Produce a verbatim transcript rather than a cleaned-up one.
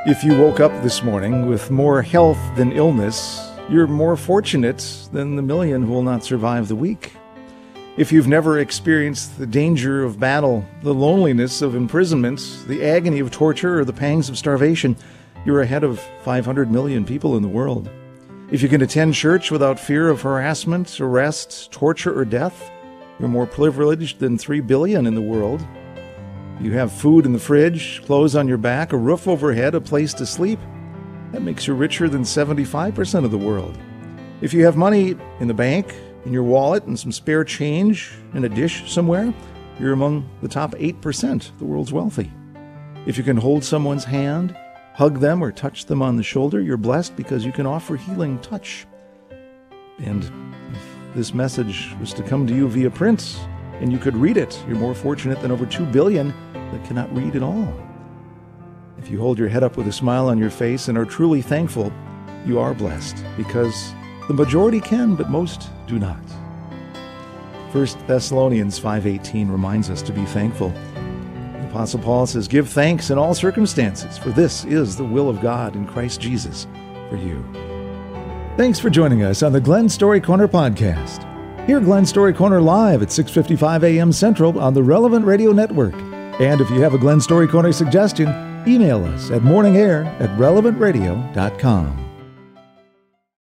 If you woke up this morning with more health than illness, you're more fortunate than the million who will not survive the week. If you've never experienced the danger of battle, the loneliness of imprisonment, the agony of torture, or the pangs of starvation, you're ahead of five hundred million people in the world. If you can attend church without fear of harassment, arrest, torture, or death, you're more privileged than three billion in the world. You have food in the fridge, clothes on your back, a roof overhead, a place to sleep. That makes you richer than seventy-five percent of the world. If you have money in the bank, in your wallet, and some spare change in a dish somewhere, you're among the top eight percent of the world's wealthy. If you can hold someone's hand, hug them, or touch them on the shoulder, you're blessed because you can offer healing touch. And if this message was to come to you via print, and you could read it, you're more fortunate than over two billion that cannot read at all. If you hold your head up with a smile on your face and are truly thankful, you are blessed, because the majority can, but most do not. First Thessalonians five eighteen reminds us to be thankful. The Apostle Paul says, "Give thanks in all circumstances, for this is the will of God in Christ Jesus for you." Thanks for joining us on the Glenn Story Corner podcast. Hear Glenn Story Corner live at six fifty-five a.m. Central on the Relevant Radio Network. And if you have a Glenn Story Corner suggestion, email us at morningair at relevant radio dot com.